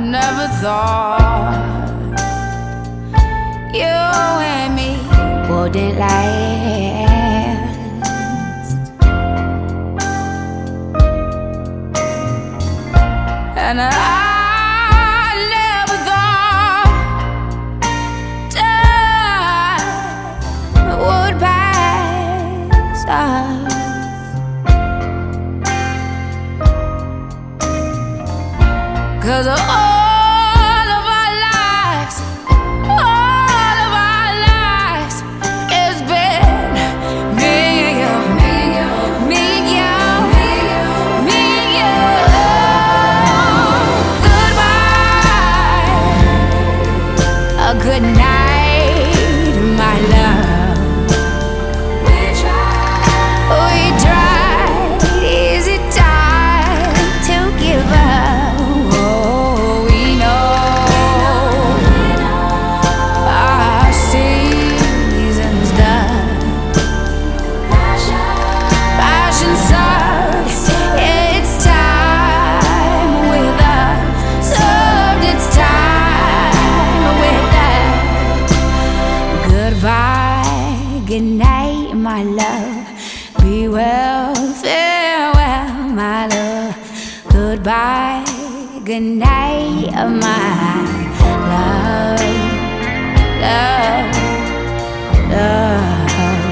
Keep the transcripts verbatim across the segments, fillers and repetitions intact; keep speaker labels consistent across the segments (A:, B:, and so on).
A: never thought you and me wouldn't last. And I never thought time would pass us. 'Cause all of our lives, all of our lives, it's been me and you, me and you, me and you, me and you. Goodbye, a good night, my love. We tried, we tried. Is it time to give up? Good night, my love. Be well, farewell, my love. Goodbye, good night, my love, love, love.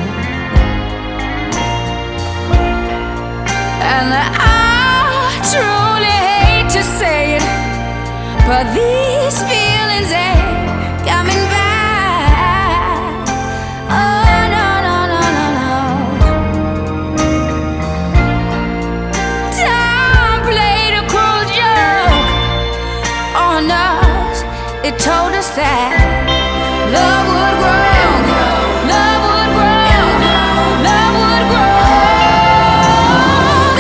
A: And I truly hate to say it, but these feelings ain't coming back. It told us that love would grow, love would grow, love would grow.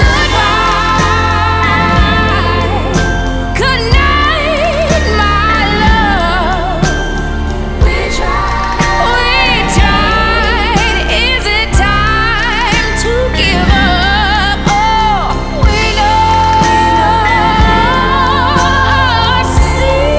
A: Goodbye, good night, my love. We tried, we tried. Is it time to give up? Oh, we know, see.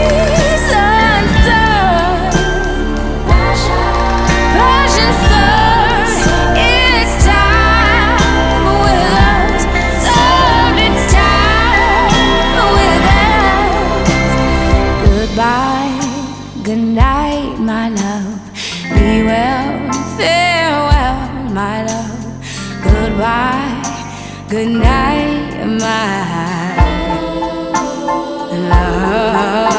A: Good night, my love. Be well, farewell, my love. Goodbye, good night, my love.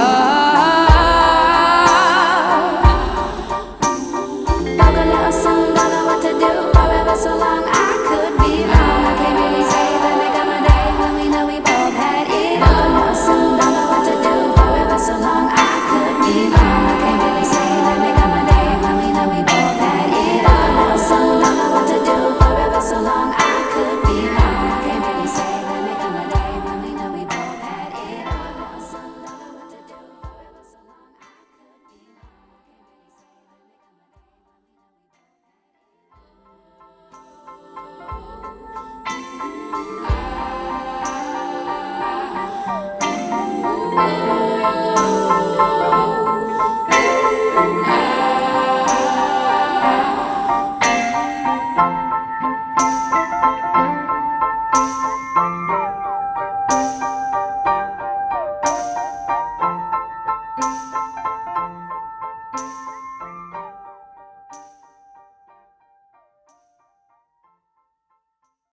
A: Talk a little song, don't know what to do. Forever so long, I could be wrong. I can't really say that make up my day when we know we both had it. Talk a little song, don't know what to do. Forever so long, I could be wrong. Oh,